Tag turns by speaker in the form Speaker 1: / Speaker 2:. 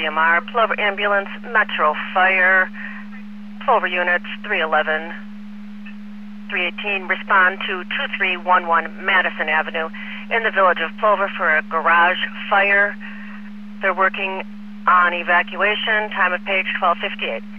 Speaker 1: WMR, Plover Ambulance, Metro Fire, Plover Units 311, 318, respond to 2311 Madison Avenue in the village of Plover for a garage fire. They're working on evacuation. Time of page 12:58.